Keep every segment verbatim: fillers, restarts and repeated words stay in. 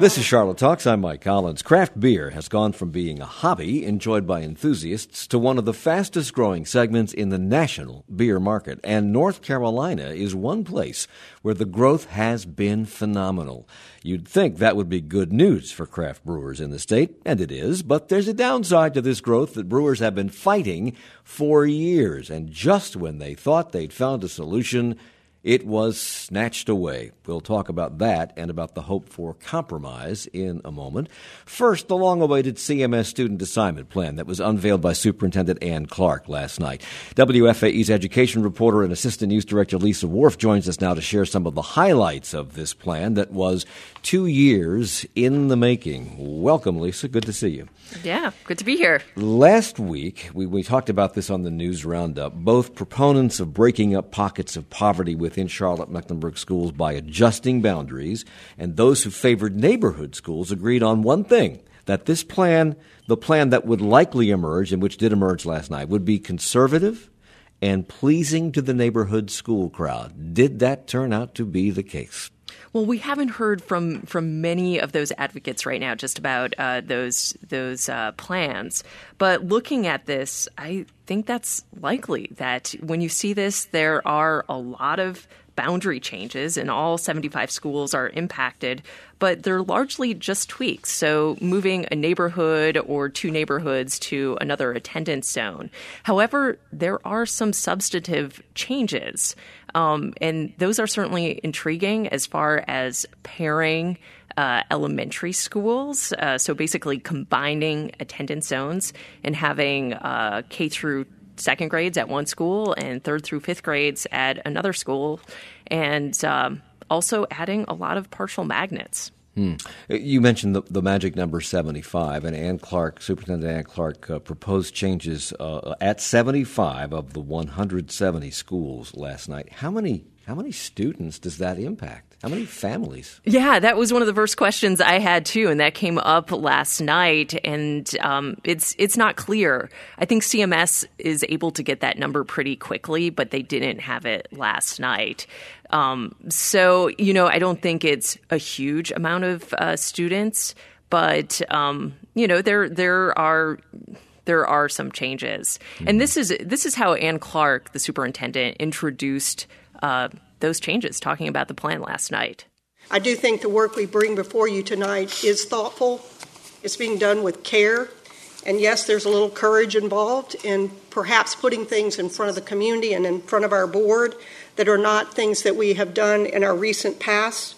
This is Charlotte Talks. I'm Mike Collins. Craft beer has gone from being a hobby enjoyed by enthusiasts to one of the fastest growing segments in the national beer market. And North Carolina is one place where the growth has been phenomenal. You'd think that would be good news for craft brewers in the state, and it is, but there's a downside to this growth that brewers have been fighting for years. And just when they thought they'd found a solution, it was snatched away. We'll talk about that and about the hope for compromise in a moment. First, the long-awaited C M S student assignment plan that was unveiled by Superintendent Ann Clark last night. W F A E's education reporter and assistant news director Lisa Worf joins us now to share some of the highlights of this plan that was two years in the making. Welcome, Lisa. Good to see you. Yeah, good to be here. Last week, we, we talked about this on the News Roundup. Both proponents of breaking up pockets of poverty within Charlotte-Mecklenburg schools by adjusting boundaries and those who favored neighborhood schools agreed on one thing, that this plan, the plan that would likely emerge and which did emerge last night, would be conservative and pleasing to the neighborhood school crowd. Did that turn out to be the case? Well, we haven't heard from, from many of those advocates right now just about uh, those those uh, plans. But looking at this, I think that's likely that when you see this, there are a lot of boundary changes and all seventy-five schools are impacted, but they're largely just tweaks. So moving a neighborhood or two neighborhoods to another attendance zone. However, there are some substantive changes. Um, and those are certainly intriguing as far as pairing uh, elementary schools. Uh, so basically combining attendance zones and having uh, K through second grades at one school and third through fifth grades at another school. And um, also adding a lot of partial magnets. Hmm. You mentioned the, the magic number seventy-five, and Ann Clark, Superintendent Ann Clark, uh, proposed changes uh, at seventy-five of the one hundred seventy schools last night. How many how many students does that impact? How many families? Yeah, that was one of the first questions I had too, and that came up last night. And um, it's it's not clear. I think C M S is able to get that number pretty quickly, but they didn't have it last night. Um, so, you know, I don't think it's a huge amount of uh, students, but, um, you know, there there are there are some changes. Mm-hmm. And this is this is how Ann Clark, the superintendent, introduced uh, those changes, talking about the plan last night. I do think the work we bring before you tonight is thoughtful. It's being done with care. And yes, there's a little courage involved in perhaps putting things in front of the community and in front of our board that are not things that we have done in our recent past.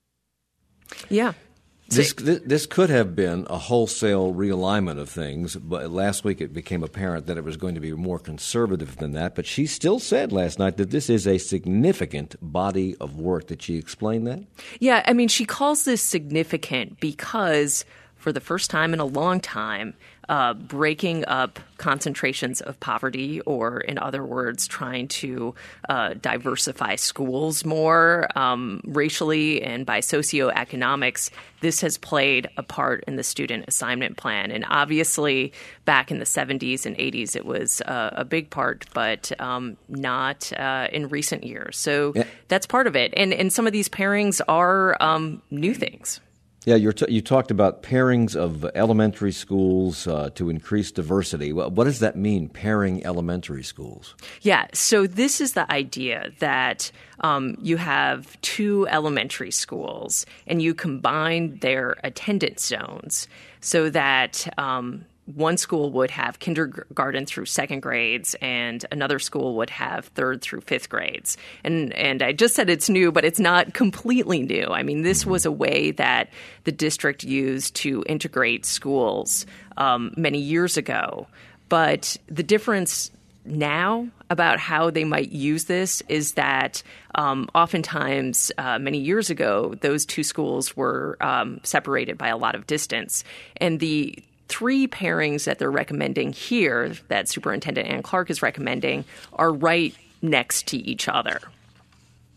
Yeah. This, this this could have been a wholesale realignment of things, but last week it became apparent that it was going to be more conservative than that. But she still said last night that this is a significant body of work. Did she explain that? Yeah, I mean, she calls this significant because for the first time in a long time, uh, breaking up concentrations of poverty, or in other words, trying to uh, diversify schools more um, racially and by socioeconomics, this has played a part in the student assignment plan. And obviously, back in the seventies and eighties, it was uh, a big part, but um, not uh, in recent years. So yeah. That's part of it. And, and some of these pairings are um, new things. Yeah, you're t- you talked about pairings of elementary schools uh, to increase diversity. What does that mean, pairing elementary schools? Yeah, so this is the idea that um, you have two elementary schools and you combine their attendance zones so that um, one school would have kindergarten through second grades and another school would have third through fifth grades. And and I just said it's new, but it's not completely new. I mean, this was a way that the district used to integrate schools um, many years ago. But the difference now about how they might use this is that um, oftentimes uh, many years ago, those two schools were um, separated by a lot of distance. And the three pairings that they're recommending here, that Superintendent Ann Clark is recommending, are right next to each other.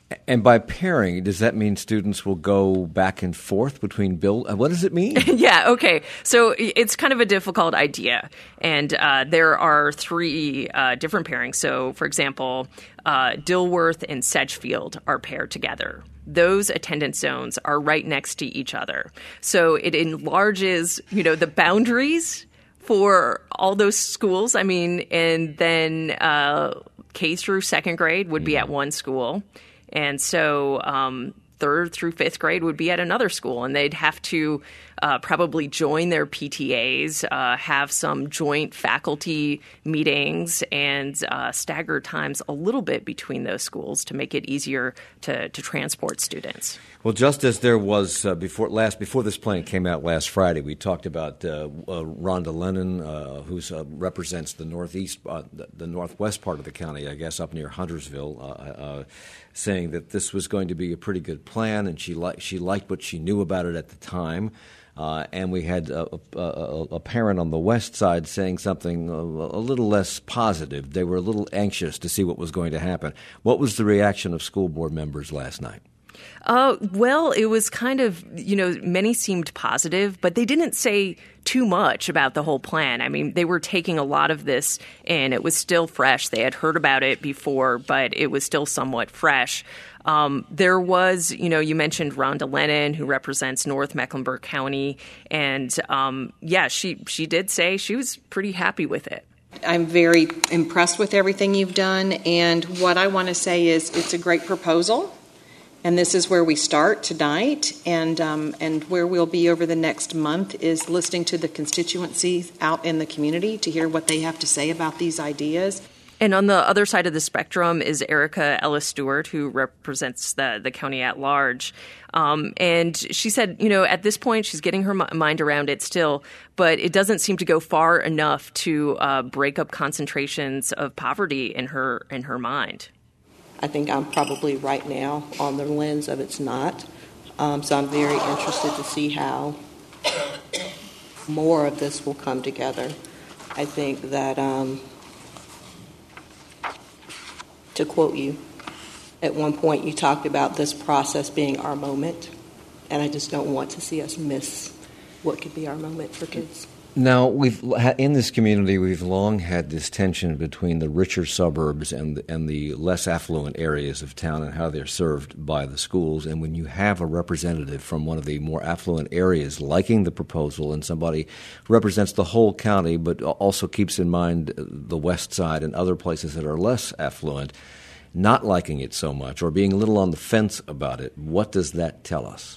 And by pairing, does that mean students will go back and forth between build? What does it mean? Yeah, okay. So it's kind of a difficult idea. And uh, there are three uh, different pairings. So, for example, uh, Dilworth and Sedgefield are paired together. Those attendance zones are right next to each other. So it enlarges, you know, the boundaries for all those schools. I mean, and then uh, K through second grade would be at one school. And so um, third through fifth grade would be at another school, and they'd have to uh, probably join their P T As, uh, have some joint faculty meetings, and uh, stagger times a little bit between those schools to make it easier to, to transport students. Well, just as there was uh, before last before this plan came out last Friday, we talked about uh, uh, Rhonda Lennon, uh, who uh, represents the northeast, uh, the, the northwest part of the county, I guess, up near Huntersville, uh, uh, saying that this was going to be a pretty good plan, and she liked she liked what she knew about it at the time. Uh, and we had a, a, a parent on the west side saying something a, a little less positive. They were a little anxious to see what was going to happen. What was the reaction of school board members last night? Uh, well, it was kind of, you know, many seemed positive, but they didn't say too much about the whole plan. I mean, they were taking a lot of this in. It was still fresh. They had heard about it before, but it was still somewhat fresh. Um, there was, you know, you mentioned Rhonda Lennon, who represents North Mecklenburg County. And, um, yeah, she, she did say she was pretty happy with it. I'm very impressed with everything you've done. And what I want to say is it's a great proposal. And this is where we start tonight. And, um, and where we'll be over the next month is listening to the constituencies out in the community to hear what they have to say about these ideas. And on the other side of the spectrum is Erica Ellis Stewart, who represents the, the county at large. Um, and she said, you know, at this point, she's getting her m- mind around it still, but it doesn't seem to go far enough to uh, break up concentrations of poverty in her in her mind. I think I'm probably right now on the lens of it's not. Um, so I'm very interested to see how more of this will come together. I think that... Um, To quote you, at one point you talked about this process being our moment, and I just don't want to see us miss what could be our moment for kids. Now, we've in this community, we've long had this tension between the richer suburbs and the, and the less affluent areas of town and how they're served by the schools. And when you have a representative from one of the more affluent areas liking the proposal, and somebody who represents the whole county but also keeps in mind the west side and other places that are less affluent, not liking it so much or being a little on the fence about it, what does that tell us?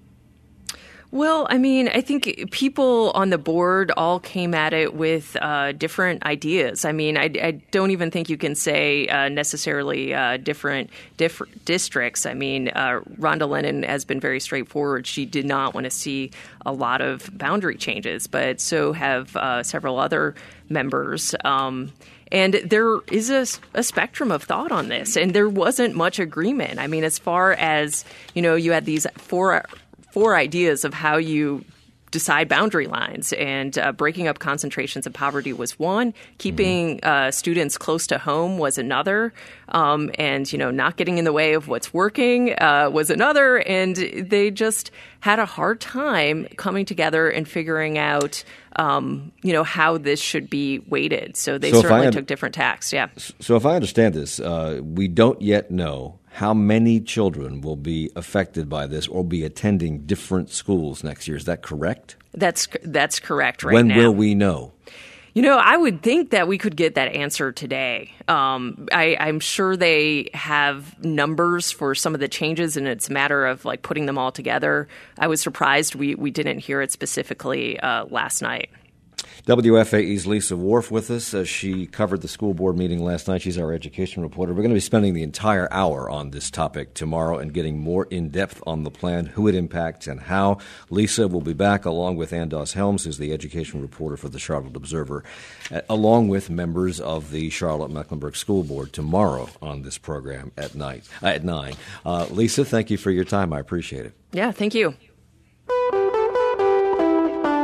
Well, I mean, I think people on the board all came at it with uh, different ideas. I mean, I, I don't even think you can say uh, necessarily uh, different different districts. I mean, uh, Rhonda Lennon has been very straightforward. She did not want to see a lot of boundary changes, but so have uh, several other members. Um, And there is a, a spectrum of thought on this, and there wasn't much agreement. I mean, as far as, you know, you had these four four ideas of how you decide boundary lines, and uh, breaking up concentrations of poverty was one. Keeping uh, students close to home was another. Um, and, you know, not getting in the way of what's working uh, was another. And they just had a hard time coming together and figuring out, um, you know, how this should be weighted. So they so certainly un- took different tacks. Yeah. So if I understand this, uh, we don't yet know how many children will be affected by this or be attending different schools next year. Is that correct? That's that's correct right when now. When will we know? You know, I would think that we could get that answer today. Um, I, I'm sure they have numbers for some of the changes, and it's a matter of like putting them all together. I was surprised we, we didn't hear it specifically uh, last night. W F A E's Lisa Wharf with us. Uh, she covered the school board meeting last night. She's our education reporter. We're going to be spending the entire hour on this topic tomorrow and getting more in-depth on the plan, who it impacts, and how. Lisa will be back along with Ann Doss-Helms, who's the education reporter for the Charlotte Observer, uh, along with members of the Charlotte-Mecklenburg School Board tomorrow on this program at night uh, at nine. Uh, Lisa, thank you for your time. I appreciate it. Yeah, thank you.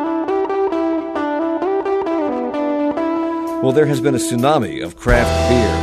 Well, there has been a tsunami of craft beer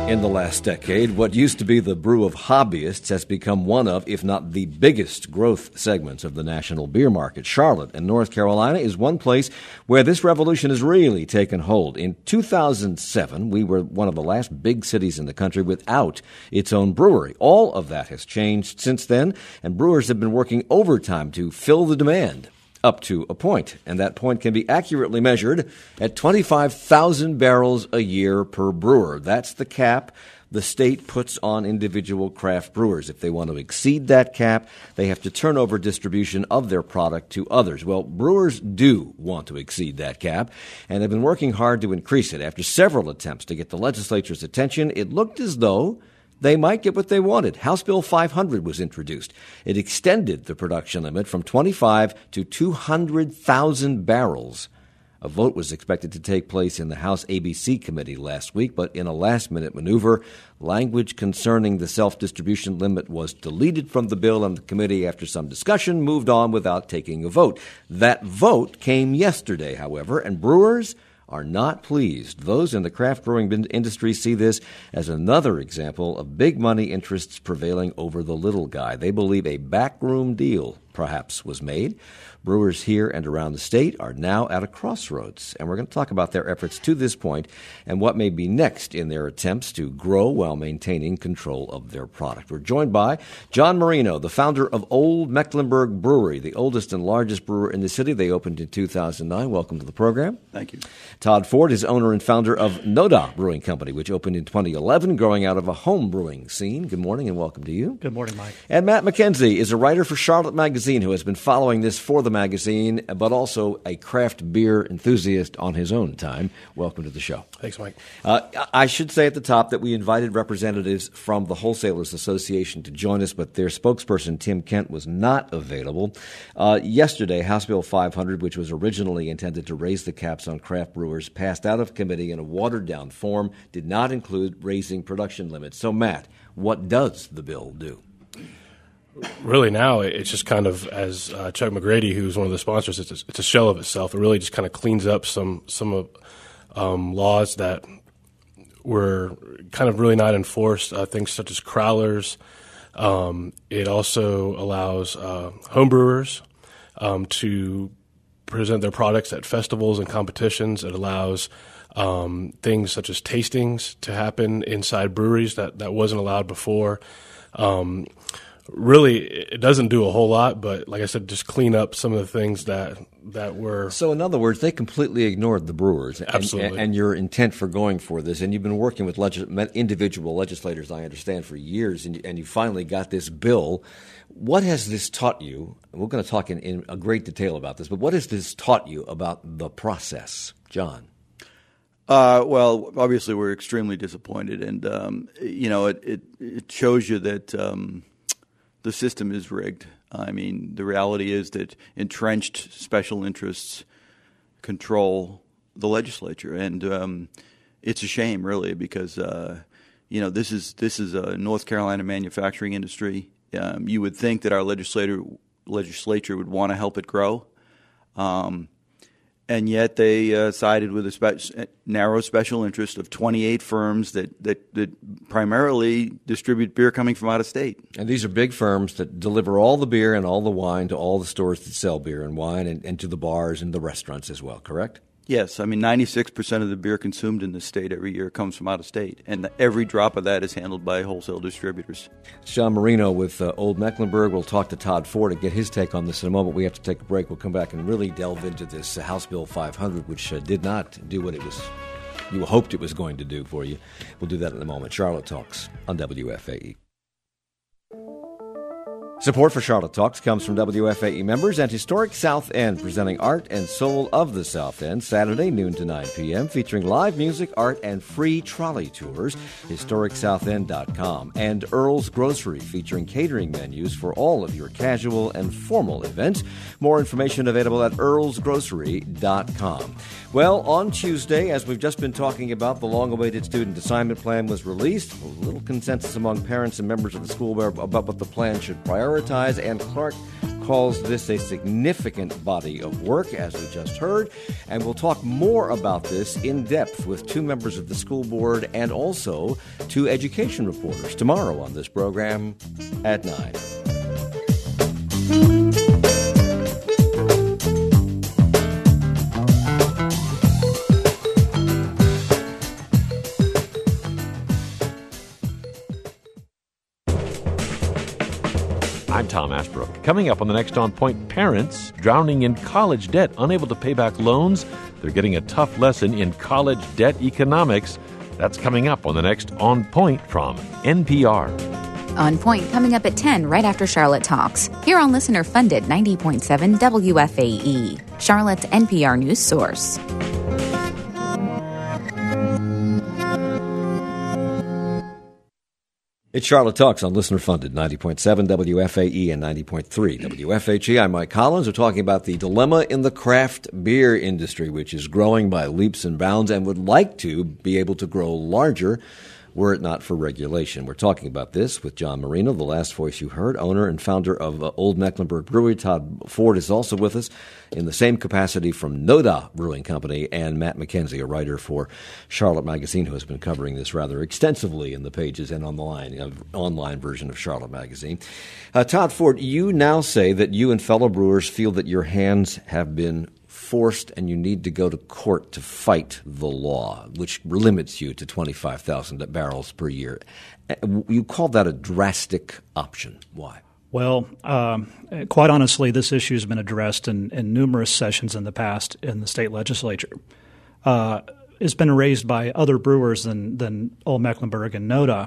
In the last decade, what used to be the brew of hobbyists has become one of, if not the biggest growth segments of the national beer market. Charlotte in North Carolina is one place where this revolution has really taken hold. In two thousand seven, we were one of the last big cities in the country without its own brewery. All of that has changed since then, and brewers have been working overtime to fill the demand. Up to a point, and that point can be accurately measured at twenty-five thousand barrels a year per brewer. That's the cap the state puts on individual craft brewers. If they want to exceed that cap, they have to turn over distribution of their product to others. Well, brewers do want to exceed that cap, and they've been working hard to increase it. After several attempts to get the legislature's attention, it looked as though they might get what they wanted. House Bill five hundred was introduced. It extended the production limit from twenty-five to two hundred thousand barrels. A vote was expected to take place in the House A B C committee last week, but in a last-minute maneuver, language concerning the self-distribution limit was deleted from the bill, and the committee, after some discussion, moved on without taking a vote. That vote came yesterday, however, and brewers are not pleased. Those in the craft brewing industry see this as another example of big money interests prevailing over the little guy. They believe a backroom deal perhaps was made. Brewers here and around the state are now at a crossroads, and we're going to talk about their efforts to this point and what may be next in their attempts to grow while maintaining control of their product. We're joined by John Marino, the founder of Old Mecklenburg Brewery, the oldest and largest brewer in the city. They opened in two thousand nine. Welcome to the program. Thank you. Todd Ford is owner and founder of Noda Brewing Company, which opened in twenty eleven, growing out of a home brewing scene. Good morning and welcome to you. Good morning, Mike. And Matt McKenzie is a writer for Charlotte Magazine who has been following this for the magazine, but also a craft beer enthusiast on his own time. Welcome to the show. Thanks, Mike. Uh, I should say at the top that we invited representatives from the Wholesalers Association to join us, but their spokesperson, Tim Kent, was not available. Uh, yesterday, House Bill five hundred, which was originally intended to raise the caps on craft brewers, passed out of committee in a watered-down form, did not include raising production limits. So, Matt, what does the bill do? Really now, it's just kind of, as uh, Chuck McGrady, who's one of the sponsors, it's a, it's a shell of itself. It really just kind of cleans up some some of um, laws that were kind of really not enforced, uh, things such as crowlers. Um, it also allows uh, homebrewers um, to present their products at festivals and competitions. It allows um, things such as tastings to happen inside breweries that, that wasn't allowed before. Um, really, it doesn't do a whole lot, but like I said, just clean up some of the things that that were. So in other words, they completely ignored the brewers. And, Absolutely. And, and your intent for going for this, and you've been working with legis- individual legislators, I understand, for years, and, and you finally got this bill. What has this taught you? We're going to talk in, in a great detail about this, but what has this taught you about the process, John? Uh, well, obviously, we're extremely disappointed, and um, you know, it, it it shows you that um, the system is rigged. I mean, the reality is that entrenched special interests control the legislature, and um, it's a shame, really, because uh, you know, this is this is a North Carolina manufacturing industry. Um, you would think that our legislator legislature would want to help it grow. Um, And yet they uh, sided with a spe- narrow special interest of twenty-eight firms that, that, that primarily distribute beer coming from out of state. And these are big firms that deliver all the beer and all the wine to all the stores that sell beer and wine, and, and to the bars and the restaurants as well, correct? Yes. I mean, ninety-six percent of the beer consumed in the state every year comes from out of state, and every drop of that is handled by wholesale distributors. It's John Marino with uh, Old Mecklenburg. We'll talk to Todd Ford and get his take on this in a moment. We have to take a break. We'll come back and really delve into this uh, House Bill five hundred, which uh, did not do what it was you hoped it was going to do for you. We'll do that in a moment. Charlotte Talks on W F A E. Support for Charlotte Talks comes from W F A E members and Historic South End, presenting Art and Soul of the South End, Saturday, noon to nine p.m., featuring live music, art, and free trolley tours, historic south end dot com. And Earl's Grocery, featuring catering menus for all of your casual and formal events. More information available at earls grocery dot com. Well, on Tuesday, as we've just been talking about, the long-awaited student assignment plan was released. A little consensus among parents and members of the school board about what the plan should prioritize. And Clark calls this a significant body of work, as we just heard. And we'll talk more about this in depth with two members of the school board and also two education reporters tomorrow on this program at nine. I'm Tom Ashbrook. Coming up on the next On Point, parents drowning in college debt, unable to pay back loans. They're getting a tough lesson in college debt economics. That's coming up on the next On Point from N P R. On Point coming up at ten, right after Charlotte Talks. Here on listener-funded ninety point seven W F A E, Charlotte's N P R news source. It's Charlotte Talks on listener-funded ninety point seven W F A E and ninety point three W F H E. I'm Mike Collins. We're talking about the dilemma in the craft beer industry, which is growing by leaps and bounds and would like to be able to grow larger were it not for regulation. We're talking about this with John Marino, the last voice you heard, owner and founder of uh, Old Mecklenburg Brewery. Todd Ford is also with us in the same capacity from Noda Brewing Company, and Matt McKenzie, a writer for Charlotte Magazine, who has been covering this rather extensively in the pages and on the line, uh, online version of Charlotte Magazine. Uh, Todd Ford, you now say that you and fellow brewers feel that your hands have been forced and you need to go to court to fight the law, which limits you to twenty-five thousand barrels per year. You call that a drastic option. Why? Well, um, quite honestly, this issue has been addressed in, in numerous sessions in the past in the state legislature. Uh, it's been raised by other brewers than, than Old Mecklenburg and Noda.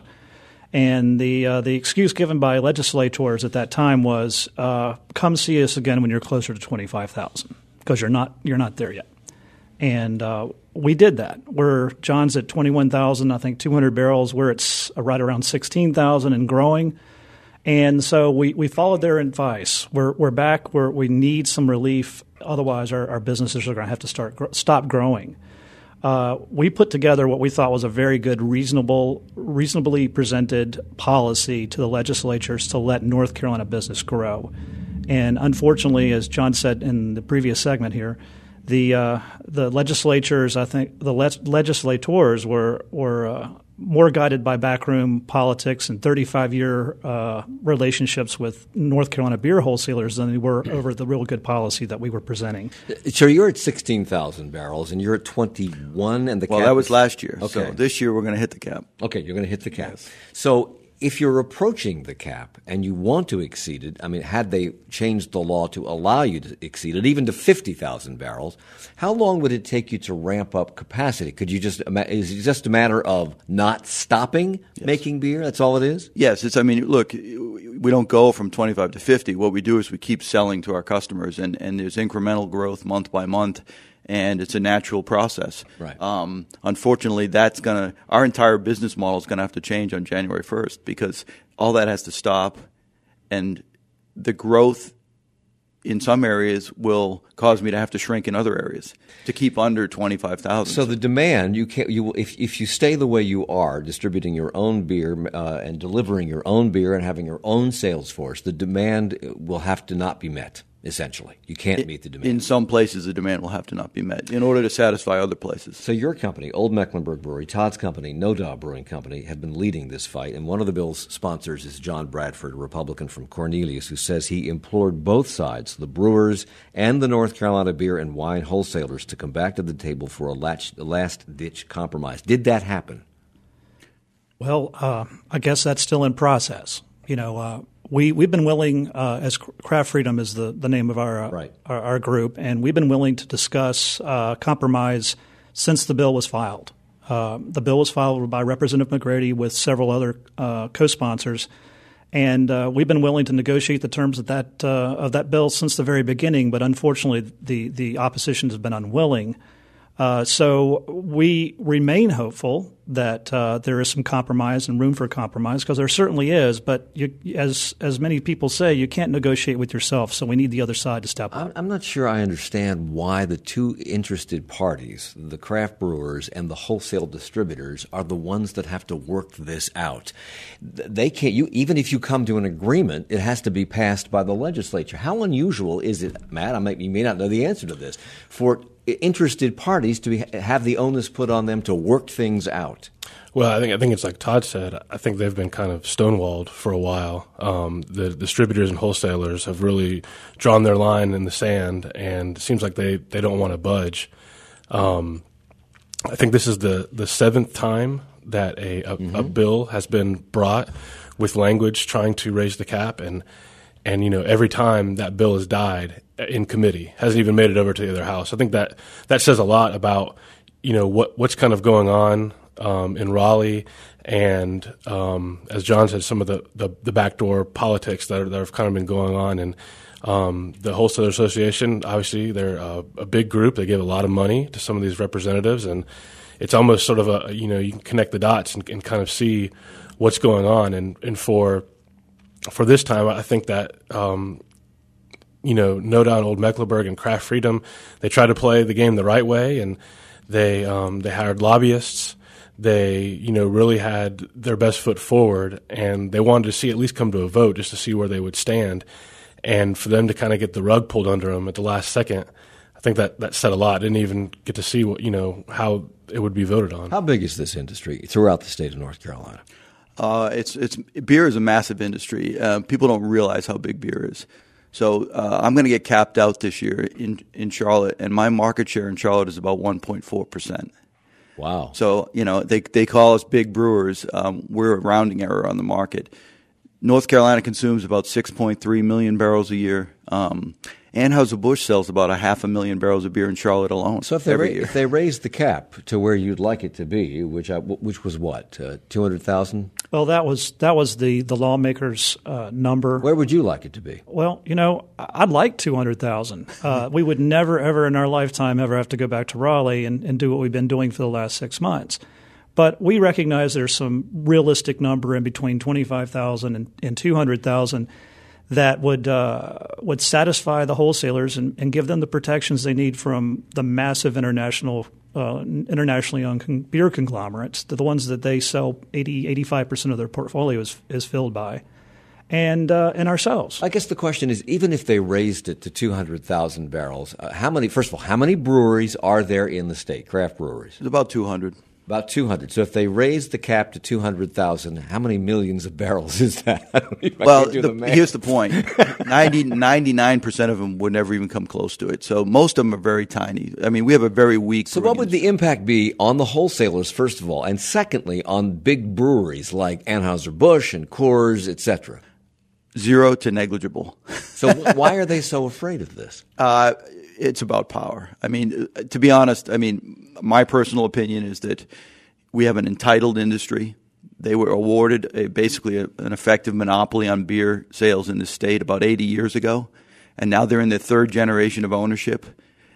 And the uh, the excuse given by legislators at that time was, uh, come see us again when you're closer to twenty-five thousand. Because you're not you're not there yet, and uh, we did that. We're John's at twenty-one thousand, I think two hundred barrels. We're at right around sixteen thousand and growing, and so we, we followed their advice. We're we're back where we need some relief. Otherwise, our, our businesses are going to have to start stop growing. Uh, we put together what we thought was a very good, reasonable, reasonably presented policy to the legislatures to let North Carolina business grow. And unfortunately, as John said in the previous segment here, the uh, the legislatures, I think the le- legislators were were uh, more guided by backroom politics and thirty-five year uh, relationships with North Carolina beer wholesalers than they were over the real good policy that we were presenting. So you're at sixteen thousand barrels, and you're at twenty-one, and the well, cap. Well, that was last year. Okay. So this year we're going to hit the cap. Okay, you're going to hit the cap. Yes. So if you're approaching the cap and you want to exceed it, I mean, had they changed the law to allow you to exceed it, even to fifty thousand barrels, how long would it take you to ramp up capacity? Could you just is it just a matter of not stopping yes. making beer? That's all it is? Yes. It's. I mean, look, we don't go from twenty-five to fifty. What we do is we keep selling to our customers, and, and there's incremental growth month by month. And it's a natural process. Right. Um, unfortunately, that's going to our entire business model is going to have to change on January first because all that has to stop, and the growth in some areas will cause me to have to shrink in other areas to keep under twenty-five thousand. So the demand you can't you if if you stay the way you are, distributing your own beer uh, and delivering your own beer and having your own sales force, the demand will have to not be met. Essentially, you can't meet the demand. In some places, the demand will have to not be met in order to satisfy other places. So your company, Old Mecklenburg Brewery, Todd's company, Noda Brewing Company, have been leading this fight. And one of the bill's sponsors is John Bradford, a Republican from Cornelius, who says he implored both sides, the brewers and the North Carolina beer and wine wholesalers, to come back to the table for a last-ditch compromise. Did that happen? Well, uh, I guess that's still in process. You know, uh, we we've been willing, uh, as Craft Freedom is the, the name of our, uh, right. our our group, and we've been willing to discuss uh, compromise since the bill was filed. Uh, the bill was filed by Representative McGrady with several other uh, co-sponsors, and uh, we've been willing to negotiate the terms of that uh, of that bill since the very beginning. But unfortunately, the the opposition has been unwilling. Uh, so we remain hopeful that uh, there is some compromise and room for compromise, because there certainly is. But you, as as many people say, you can't negotiate with yourself. So we need the other side to step up. I'm not sure I understand why the two interested parties, the craft brewers and the wholesale distributors, are the ones that have to work this out. They can't. You even if you come to an agreement, it has to be passed by the legislature. How unusual is it, Matt? I may, you may not know the answer to this, for interested parties to be, have the onus put on them to work things out? Well, I think I think it's like Todd said. I think they've been kind of stonewalled for a while. Um, the distributors and wholesalers have really drawn their line in the sand, and it seems like they, they don't want to budge. Um, I think this is the, the seventh time that a, a, mm-hmm. a bill has been brought with language trying to raise the cap, and and you know every time that bill has died in committee, hasn't even made it over to the other house. I think that that says a lot about you know what what's kind of going on um, in Raleigh, and um, as John said, some of the, the, the backdoor politics that, are, that have kind of been going on. And um, the Wholesaler Association, obviously, they're a, a big group. They give a lot of money to some of these representatives, and it's almost sort of a you know you can connect the dots and, and kind of see what's going on. And, and for for this time, I think that. Um, You know, No Doubt, Old Mecklenburg, and Craft Freedom, they tried to play the game the right way, and they um, they hired lobbyists. They, you know, really had their best foot forward, and they wanted to see at least come to a vote just to see where they would stand. And for them to kind of get the rug pulled under them at the last second, I think that, that said a lot. Didn't even get to see what you know how it would be voted on. How big is this industry throughout the state of North Carolina? Uh, it's it's beer is a massive industry. Uh, people don't realize how big beer is. So uh, I'm going to get capped out this year in, in Charlotte, and my market share in Charlotte is about one point four percent. Wow. So, you know, they they call us big brewers. Um, we're a rounding error on the market. North Carolina consumes about six point three million barrels a year. Um, Anheuser-Busch sells about a half a million barrels of beer in Charlotte alone. So if they, every ra- year. if they raise the cap to where you'd like it to be, which I, which was what, uh, two hundred thousand? Well, that was that was the the lawmakers' uh, number. Where would you like it to be? Well, you know, I'd like two hundred thousand. Uh, we would never, ever in our lifetime ever have to go back to Raleigh and, and do what we've been doing for the last six months. But we recognize there's some realistic number in between twenty-five thousand and, and two hundred thousand that would uh, would satisfy the wholesalers and, and give them the protections they need from the massive international uh, internationally owned con- beer conglomerates, the ones that they sell eighty, eighty-five percent of their portfolio is, is filled by, and uh, and ourselves. I guess the question is, even if they raised it to two hundred thousand barrels, uh, how many? First of all, how many breweries are there in the state, craft breweries? It's about two hundred. About two hundred. So if they raise the cap to two hundred thousand, how many millions of barrels is that? I don't even well, do the, the math. Here's the point. ninety, ninety-nine percent of them would never even come close to it. So most of them are very tiny. I mean, we have a very weak So what would industry. the impact be on the wholesalers, first of all, and secondly, on big breweries like Anheuser-Busch and Coors, et cetera? Zero to negligible. So why are they so afraid of this? Uh, it's about power. I mean, to be honest, I mean, my personal opinion is that we have an entitled industry. They were awarded a, basically a, an effective monopoly on beer sales in the state about eighty years ago, and now they're in their third generation of ownership,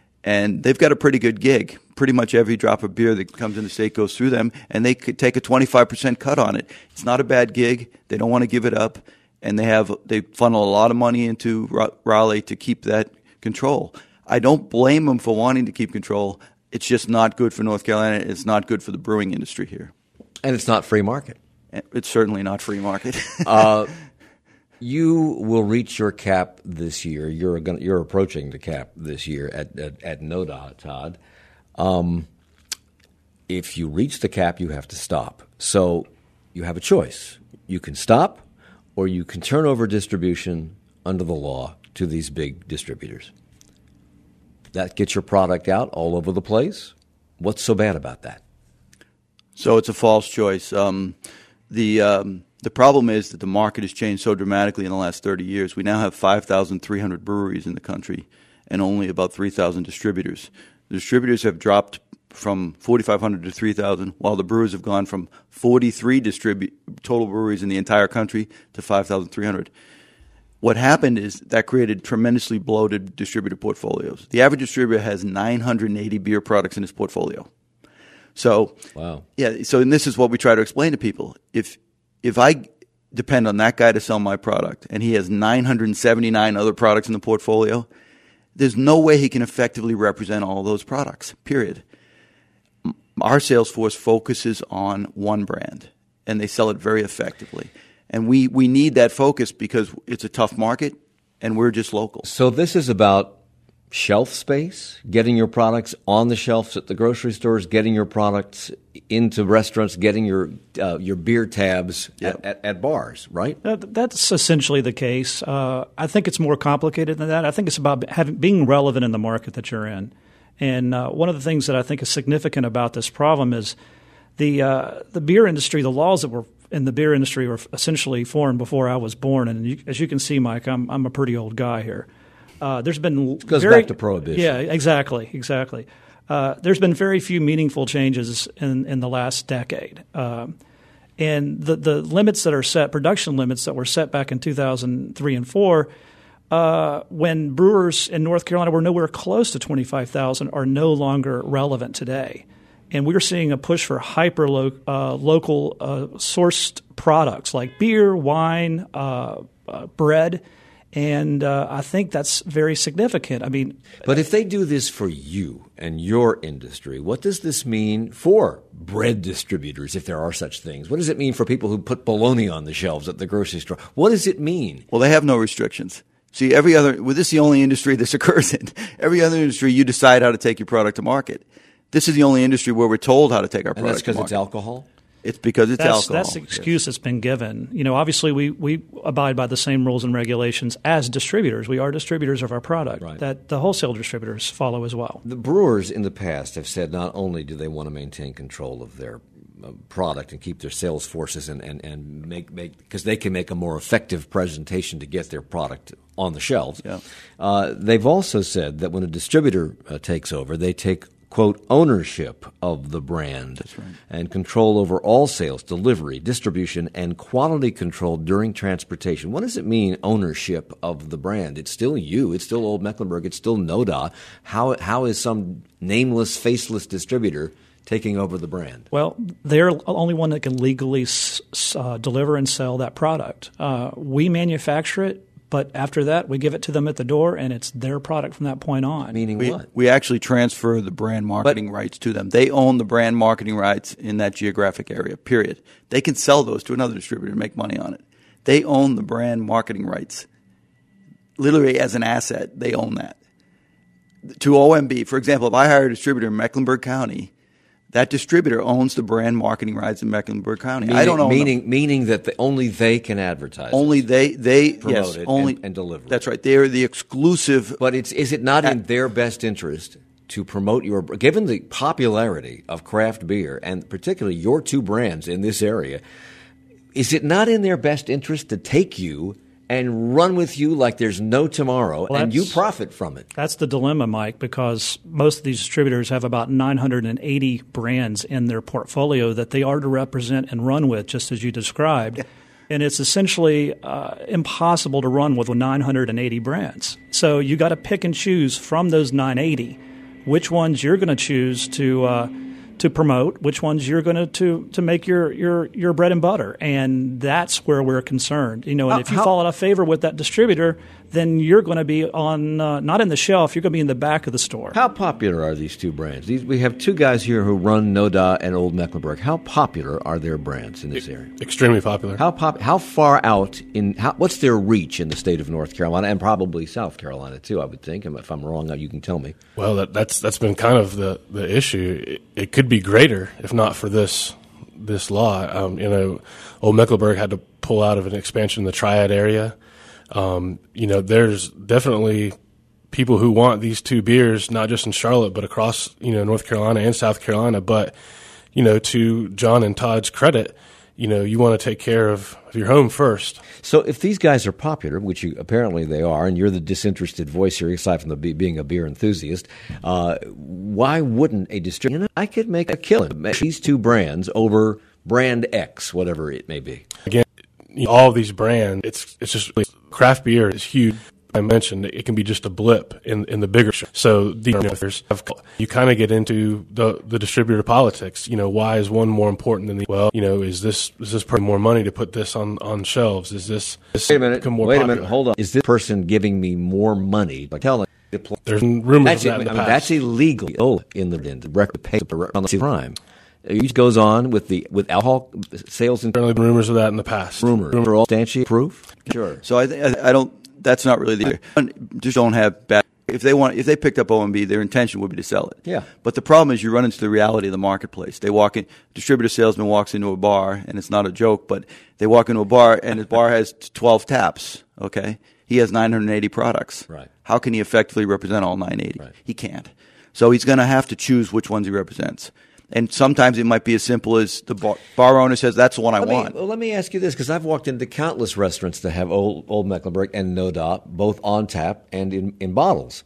and they've got a pretty good gig. Pretty much every drop of beer that comes in the state goes through them, and they could take a twenty-five percent cut on it. It's not a bad gig. They don't want to give it up, and they have they funnel a lot of money into Raleigh to keep that control. I don't blame them for wanting to keep control. It's just not good for North Carolina. It's not good for the brewing industry here. And it's not free market. It's certainly not free market. uh, you will reach your cap this year. You're gonna, you're approaching the cap this year at at, at N O D A, Todd. Um, if you reach the cap, you have to stop. So you have a choice. You can stop, or you can turn over distribution under the law to these big distributors. That gets your product out all over the place. What's so bad about that? So it's a false choice. Um, the um, the problem is that the market has changed so dramatically in the last thirty years. We now have five thousand three hundred breweries in the country and only about three thousand distributors. The distributors have dropped from forty-five hundred to three thousand, while the brewers have gone from forty-three distribu- total breweries in the entire country to five thousand three hundred. what happened is that created tremendously bloated distributor portfolios. The average distributor has nine hundred eighty beer products in his portfolio. So, wow. Yeah. So, and this is what we try to explain to people. If if I depend on that guy to sell my product, and he has nine hundred seventy-nine other products in the portfolio, there's no way he can effectively represent all those products. Period. Our sales force focuses on one brand, and they sell it very effectively. And we, we need that focus because it's a tough market, and we're just local. So this is about shelf space, getting your products on the shelves at the grocery stores, getting your products into restaurants, getting your uh, your beer tabs Yep. at, at, at bars, right? That, that's essentially the case. Uh, I think it's more complicated than that. I think it's about having, being relevant in the market that you're in. And uh, one of the things that I think is significant about this problem is the uh, the beer industry, the laws that were in the beer industry were essentially formed before I was born. And you, as you can see, Mike, I'm I'm a pretty old guy here. Uh, there's been It goes very, back to prohibition. Yeah, exactly, exactly. Uh, there's been very few meaningful changes in, in the last decade. Um, and the, the limits that are set, production limits that were set back in two thousand three and four, uh, when brewers in North Carolina were nowhere close to twenty-five thousand, are no longer relevant today. And we're seeing a push for hyper lo- uh, local uh, sourced products like beer, wine, uh, uh, bread. And uh, I think that's very significant. I mean, But if they do this for you and your industry, what does this mean for bread distributors, if there are such things? What does it mean for people who put bologna on the shelves at the grocery store? What does it mean? Well, they have no restrictions. See, every other, well, this is the only industry this occurs in. Every other industry, you decide how to take your product to market. This is the only industry where we're told how to take our And product that's because to it's market. alcohol? It's because it's that's, alcohol. That's the excuse that's been given. You know, obviously we, we abide by the same rules and regulations as distributors. We are distributors of our product Right. that the wholesale distributors follow as well. The brewers in the past have said not only do they want to maintain control of their uh, product and keep their sales forces and, and, and make make because they can make a more effective presentation to get their product on the shelves. Yeah. Uh, they've also said that when a distributor uh, takes over, they take quote, ownership of the brand. That's right. And control over all sales, delivery, distribution, and quality control during transportation. What does it mean, ownership of the brand? It's still you. It's still Old Mecklenburg. It's still NODA. How How is some nameless, faceless distributor taking over the brand? Well, they're the only one that can legally s- uh, deliver and sell that product. Uh, we manufacture it. But after that, we give it to them at the door, and it's their product from that point on. Meaning We, what? we actually transfer the brand marketing But- rights to them. They own the brand marketing rights in that geographic area, period. They can sell those to another distributor and make money on it. They own the brand marketing rights. Literally as an asset, they own that. To O M B, for example, if I hire a distributor in Mecklenburg County, that distributor owns the brand marketing rights in Mecklenburg County. Meaning, I don't own them. meaning, meaning that the, only they can advertise. Only it. they, they Promote yes, it only and- and deliver it. That's right. They are the exclusive. But it's is it not in their best interest to promote your, given the popularity of craft beer and particularly your two brands in this area, is it not in their best interest to take you and run with you like there's no tomorrow, Well, and you that's- profit from it? That's the dilemma, Mike, because most of these distributors have about nine hundred eighty brands in their portfolio that they are to represent and run with, just as you described. And it's essentially uh, impossible to run with nine hundred eighty brands. So you got to pick and choose from those nine hundred eighty which ones you're going to choose to uh, to promote, which ones you're going to, to to make your, your your bread and butter, and that's where we're concerned. You know, and How- if you how- fall out of favor with that distributor, then you're going to be on uh, not in the shelf. You're going to be in the back of the store. How popular are these two brands? These, we have two guys here who run NODA and Old Mecklenburg. How popular are their brands in this area? Extremely popular. How pop? How far out in? How, what's their reach in the state of North Carolina and probably South Carolina too? I would think. And if I'm wrong, you can tell me. Well, that, that's that's been kind of the, the issue. It, it could be greater if not for this this law. Um, you know, Old Mecklenburg had to pull out of an expansion in the Triad area. Um, you know, there's definitely people who want these two beers, not just in Charlotte, but across, you know, North Carolina and South Carolina. But, you know, to John and Todd's credit, you know, you want to take care of, of your home first. So if these guys are popular, which you, apparently they are, and you're the disinterested voice here, aside from the be, being a beer enthusiast, uh, why wouldn't a distributor? You know, I could make a killing. These two brands over brand X, whatever it may be. Again, you know, all of these brands, it's it's just really craft beer is huge. I mentioned it can be just a blip in in the bigger show. So the you, know, you kind of get into the the distributor politics. You know, why is one more important than the? Well, you know, is this is this person more money to put this on, on shelves? Is this, this wait a minute? More wait popular? a minute. Hold on. Is this person giving me more money? Like telling there's rumors that's, of that in the I mean, past. That's illegal. Oh, in the in the record paper on the crime. It goes on with the with alcohol sales and certainly been rumors of that in the past. Rumors for all substantiate proof. Sure. So I th- I don't. That's not really the just don't have bad. If they want, if they picked up O M B, their intention would be to sell it. Yeah. But the problem is, you run into the reality of the marketplace. They walk in, distributor salesman walks into a bar, and it's not a joke, but they walk into a bar, and the bar has twelve taps. Okay, he has nine hundred eighty products. Right. How can he effectively represent all nine hundred eighty? Right. He can't. So he's going to have to choose which ones he represents. And sometimes it might be as simple as the bar, bar owner says, that's the one I let want. Me, well, let me ask you this, because I've walked into countless restaurants that have Old, Old Mecklenburg and No Dop, both on tap and in, in bottles.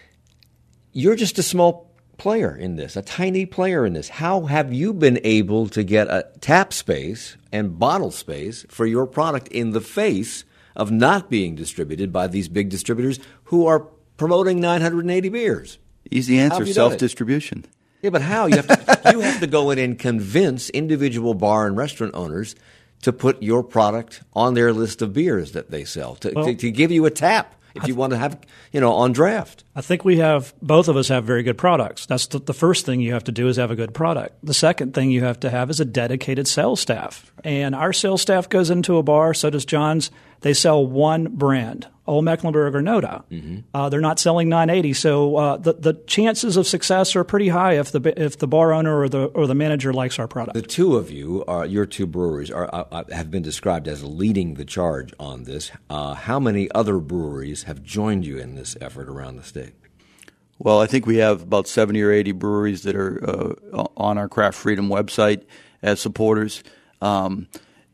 You're just a small player in this, a tiny player in this. How have you been able to get a tap space and bottle space for your product in the face of not being distributed by these big distributors who are promoting nine hundred eighty beers? Easy answer, self-distribution. Yeah, but how? You have to you have to go in and convince individual bar and restaurant owners to put your product on their list of beers that they sell, to, well, to, to give you a tap if you want to have, you know, on draft. I think we have, both of us have very good products. That's the, the first thing you have to do is have a good product. The second thing you have to have is a dedicated sales staff. And our sales staff goes into a bar, so does John's. They sell one brand, Old Mecklenburg or No Dop. Mm-hmm. Uh, they're not selling nine eighty, so uh, the the chances of success are pretty high if the if the bar owner or the or the manager likes our product. The two of you, are, your two breweries, are uh, have been described as leading the charge on this. Uh, how many other breweries have joined you in this effort around the state? Well, I think we have about seventy or eighty breweries that are uh, on our Craft Freedom website as supporters. Um,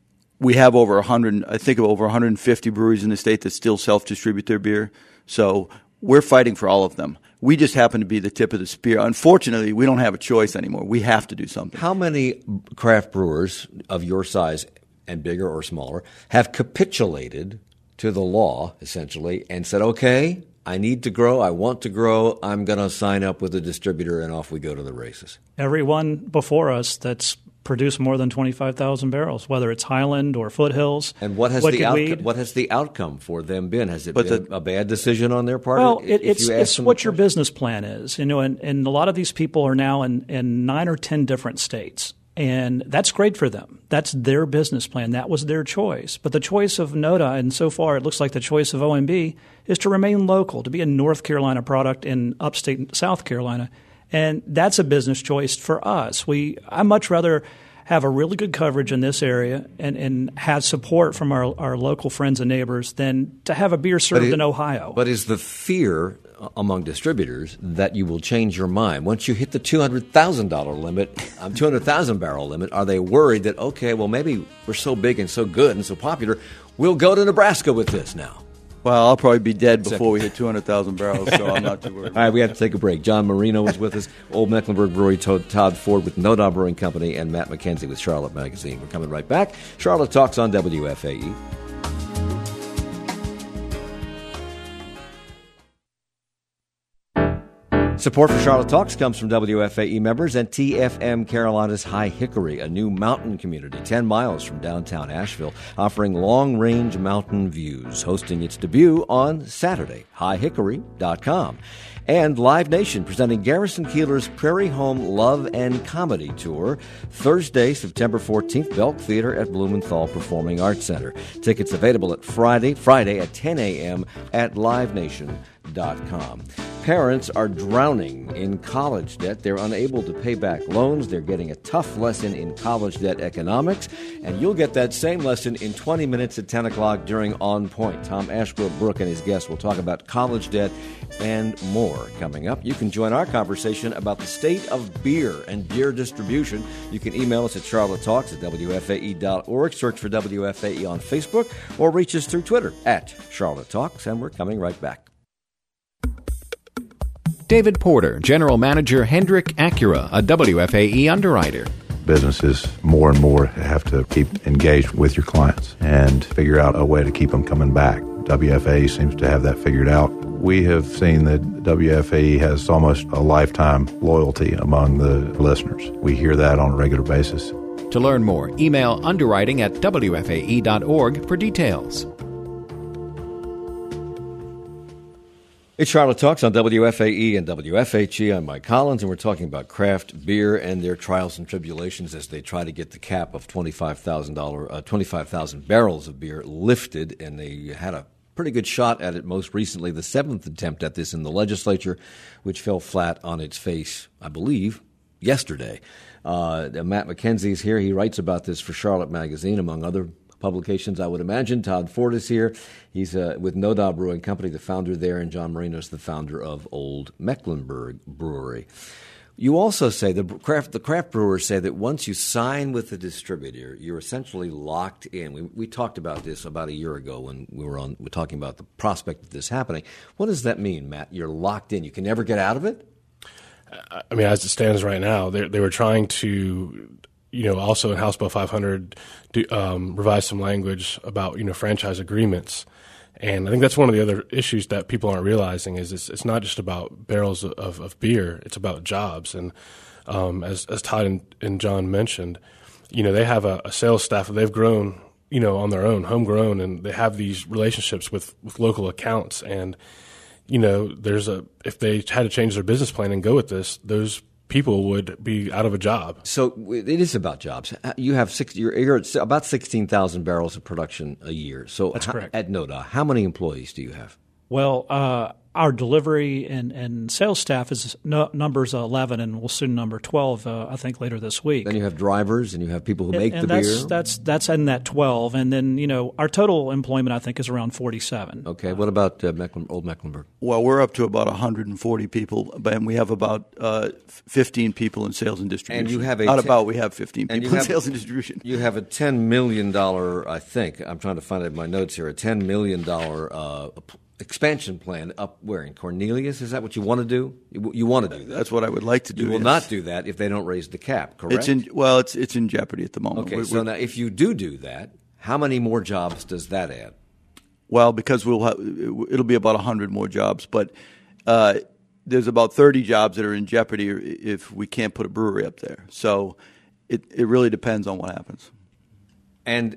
we have over one hundred, I think of over one hundred fifty breweries in the state that still self-distribute their beer. So we're fighting for all of them. We just happen to be the tip of the spear. Unfortunately, we don't have a choice anymore. We have to do something. How many craft brewers of your size and bigger or smaller have capitulated to the law, essentially, and said, okay, I need to grow, I want to grow, I'm going to sign up with a distributor, and off we go to the races? Everyone before us that's produced more than twenty-five thousand barrels, whether it's Highland or Foothills. And what has the outcome, what has the outcome for them been? Has it but been the, a bad decision on their part? Well, it, it's it's what your question? business plan is, you know, and, and a lot of these people are now in, in nine or ten different states. And that's great for them. That's their business plan. That was their choice. But the choice of NODA, and so far it looks like the choice of O M B, is to remain local, to be a North Carolina product in upstate South Carolina. And that's a business choice for us. We I much rather have a really good coverage in this area and, and have support from our, our local friends and neighbors than to have a beer served it, in Ohio. But is the fear among distributors that you will change your mind once you hit the two hundred thousand dollars limit, um, two hundred thousand barrel limit? Are they worried that, okay, well, maybe we're so big and so good and so popular, we'll go to Nebraska with this now? Well, I'll probably be dead before we hit two hundred thousand barrels, so I'm not too worried. All right, we have to take a break. John Marino is with us, Old Mecklenburg Brewery, Todd Ford with No Dop Brewing Company, and Matt McKenzie with Charlotte Magazine. We're coming right back. Charlotte Talks on W F A E. Support for Charlotte Talks comes from W F A E members and T F M Carolina's High Hickory, a new mountain community ten miles from downtown Asheville, offering long-range mountain views, hosting its debut on Saturday, high hickory dot com. And Live Nation presenting Garrison Keillor's Prairie Home Love and Comedy Tour, Thursday, September fourteenth, Belk Theater at Blumenthal Performing Arts Center. Tickets available at Friday, Friday at ten a.m. at live nation dot com. Parents are drowning in college debt. They're unable to pay back loans. They're getting a tough lesson in college debt economics. And you'll get that same lesson in twenty minutes at ten o'clock during On Point. Tom Ashbrook and his guests will talk about college debt and more coming up. You can join our conversation about the state of beer and beer distribution. You can email us at charlotte talks at w f a e dot org, search for W F A E on Facebook, or reach us through Twitter at Charlotte Talks. And we're coming right back. David Porter, General Manager, Hendrick Acura, a W F A E underwriter. Businesses more and more have to keep engaged with your clients and figure out a way to keep them coming back. W F A E seems to have that figured out. We have seen that W F A E has almost a lifetime loyalty among the listeners. We hear that on a regular basis. To learn more, email underwriting at W F A E dot org for details. It's Charlotte Talks on W F A E and W F H E. I'm Mike Collins, and we're talking about craft beer and their trials and tribulations as they try to get the cap of twenty-five thousand dollars, uh, twenty-five thousand barrels of beer lifted, and they had a pretty good shot at it most recently, the seventh attempt at this in the legislature, which fell flat on its face, I believe, yesterday. Uh, Matt McKenzie is here. He writes about this for Charlotte Magazine, among other publications, I would imagine. Todd Ford is here. He's uh, with Noda Brewing Company, the founder there, and John Marino is the founder of Old Mecklenburg Brewery. You also say, the craft, the craft brewers say that once you sign with the distributor, you're essentially locked in. We, we talked about this about a year ago when we were on. We're talking about the prospect of this happening. What does that mean, Matt? You're locked in. You can never get out of it? I mean, as it stands right now, they they were trying to, you know, also in House Bill five hundred, do, um, revise some language about, you know, franchise agreements. And I think that's one of the other issues that people aren't realizing is it's, it's not just about barrels of, of beer. It's about jobs. And um, as, as Todd and, and John mentioned, you know, they have a, a sales staff that they've grown, you know, on their own, homegrown, and they have these relationships with, with local accounts. And, you know, there's a if they had to change their business plan and go with this, those people would be out of a job. So it is about jobs. You have six, you're, you're at about sixteen thousand barrels of production a year. So that's correct. At Noda, how many employees do you have? Well, uh, our delivery and, and sales staff is no, numbers eleven, and we'll soon number twelve. Uh, I think later this week. Then you have drivers, and you have people who and, make and the that's, beer. That's that's in that twelve, and then you know our total employment I think is around forty-seven. Okay, what about uh, Mecklen, Old Mecklenburg? Well, we're up to about one hundred forty people, and we have about uh, fifteen people in sales and distribution. And you have a not ten, about we have fifteen people have, in sales and distribution. You have a ten million dollars, I think. I'm trying to find it in my notes here. A ten million dollars uh, expansion plan up where in Cornelius? Is that what you want to do? You, you want to do that? That's what I would like to do. You will yes. not do that if they don't raise the cap, correct? It's in, well, it's it's in jeopardy at the moment. Okay, we're, so we're, now if you do do that, how many more jobs does that add? Well, because we'll have, it'll be about one hundred more jobs, but uh, there's about thirty jobs that are in jeopardy if we can't put a brewery up there. So it it really depends on what happens. And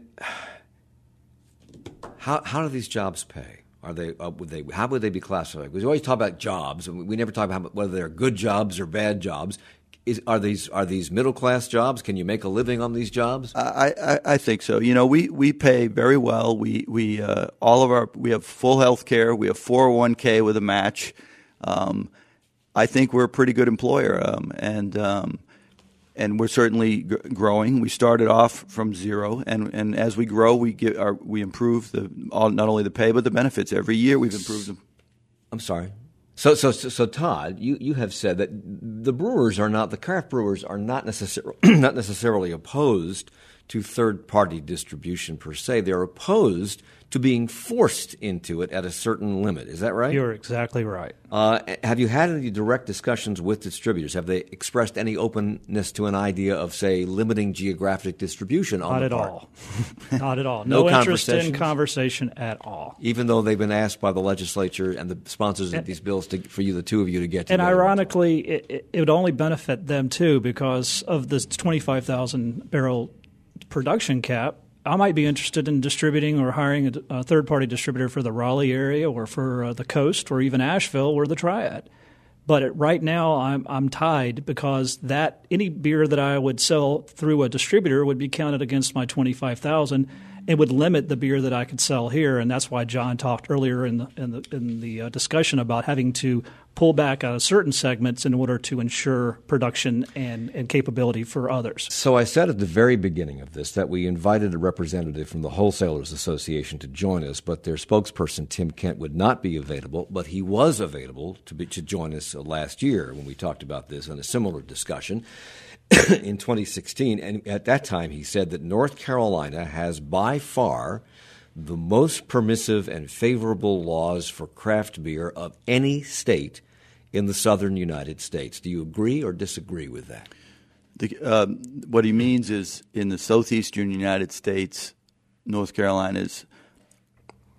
how how do these jobs pay? Are they? Uh, would they? How would they be classified? Because we always talk about jobs, and we never talk about whether they're good jobs or bad jobs. Is, are these are these middle class jobs? Can you make a living on these jobs? I, I, I think so. You know, we, we pay very well. We we uh, all of our we have full health care. We have four oh one k with a match. Um, I think we're a pretty good employer, um, and um, and we're certainly g- growing. We started off from zero, and, and as we grow, we get our we improve the all, not only the pay but the benefits. Every year, we've improved them. I'm sorry. So, so, so, so, Todd, you, you have said that the brewers are not the craft brewers are not necessarily not necessarily opposed to third party distribution per se. They're opposed to being forced into it at a certain limit. Is that right? You're exactly right. Uh, have you had any direct discussions with distributors? Have they expressed any openness to an idea of, say, limiting geographic distribution on Not the at part? all. Not at all. No No interest in conversations? conversation at all. Even though they've been asked by the legislature and the sponsors of And- these bills to, for you, the two of you, to get And together. ironically, it, it, it would only benefit them too because of this twenty-five thousand barrel production cap. I might be interested in distributing or hiring a, a third-party distributor for the Raleigh area or for uh, the coast or even Asheville or the Triad. But it, right now, I'm I'm tied because that any beer that I would sell through a distributor would be counted against my twenty-five thousand. It would limit the beer that I could sell here, and that's why John talked earlier in the in the, in the uh, discussion about having to pull back out of certain segments in order to ensure production and, and capability for others. So I said at the very beginning of this that we invited a representative from the Wholesalers Association to join us, but their spokesperson, Tim Kent, would not be available, but he was available to, be, to join us last year when we talked about this in a similar discussion in twenty sixteen. And at that time he said that North Carolina has by far the most permissive and favorable laws for craft beer of any state in the southern United States. Do you agree or disagree with that? The, um, what he means is in the southeastern United States, North Carolina is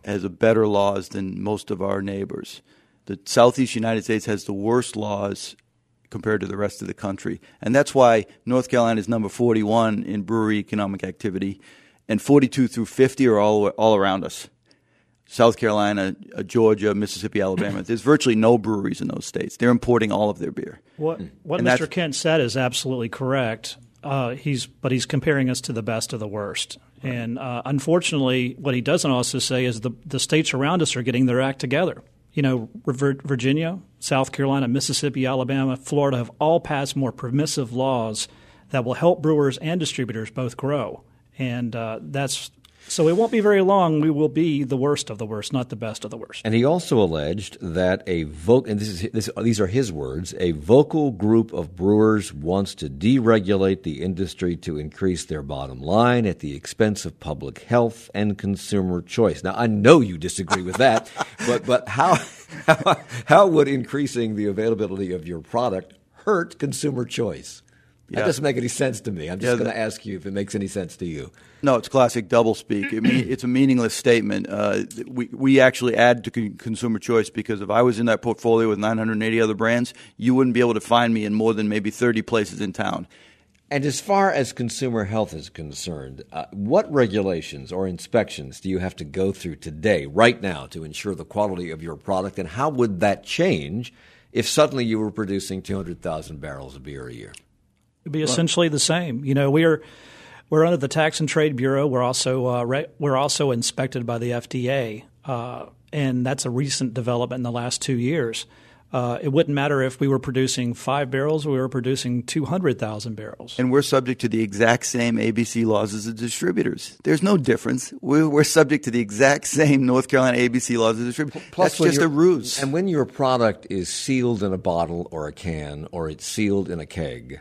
has a better laws than most of our neighbors. The Southeast United States has the worst laws compared to the rest of the country. And that's why North Carolina is number forty-one in brewery economic activity, and forty-two through fifty are all all around us. South Carolina, uh, Georgia, Mississippi, Alabama. There's virtually no breweries in those states. They're importing all of their beer. What what And Mister Kent said is absolutely correct. Uh, he's but he's comparing us to the best of the worst. Right. And uh, unfortunately, what he doesn't also say is the the states around us are getting their act together. You know, Virginia, South Carolina, Mississippi, Alabama, Florida have all passed more permissive laws that will help brewers and distributors both grow. And uh, that's so it won't be very long. We will be the worst of the worst, not the best of the worst. And he also alleged that a voc and this is this, these are his words, a vocal group of brewers wants to deregulate the industry to increase their bottom line at the expense of public health and consumer choice. Now, I know you disagree with that, but but how, how how would increasing the availability of your product hurt consumer choice? That Yeah. doesn't make any sense to me. I'm just Yeah, going the- to ask you if it makes any sense to you. No, it's classic doublespeak. It mean, it's a meaningless statement. Uh, we we actually add to con- consumer choice because if I was in that portfolio with nine hundred eighty other brands, you wouldn't be able to find me in more than maybe thirty places in town. And as far as consumer health is concerned, uh, what regulations or inspections do you have to go through today, right now, to ensure the quality of your product? And how would that change if suddenly you were producing two hundred thousand barrels of beer a year? It'd be essentially the same. You know, we are we're under the Tax and Trade Bureau. We're also uh, re- we're also inspected by the F D A, uh, and that's a recent development in the last two years. Uh, it wouldn't matter if we were producing five barrels or we were producing two hundred thousand barrels. And we're subject to the exact same A B C laws as the distributors. There's no difference. We're, we're subject to the exact same North Carolina A B C laws as the distributors. That's when just a your- ruse. And when your product is sealed in a bottle or a can or it's sealed in a keg,